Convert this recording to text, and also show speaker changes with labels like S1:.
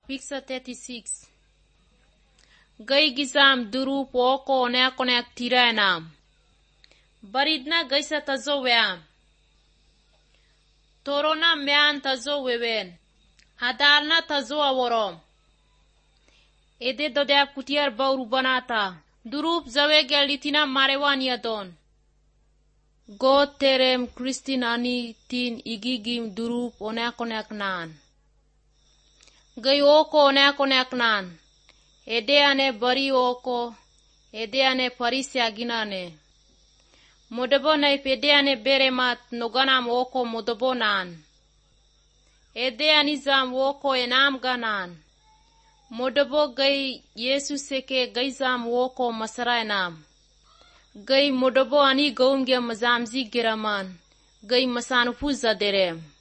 S1: Picture 36. Gay gizam duru poko onek tiranam. Baridna gaysa tazo weam. Torona mean tazo wewen. Hadalna tazo aworom. Ede dodea kutiar bauru banata. Durup zawe gelitina marewan yadon. God terem Kristin ani tin igigim durup onek nan. Gay oko onek nan. Ede ane bari oko. Ede ane parisya ginane. Modobo na ipede ane beremat noganam oko modobo nan. Ede anizam oko enam ganan. Modobo gay Yesu seke gay zam oko masara enam. Gay modobo ani gaumge mazamzi giraman. Gay masanufu zaderem.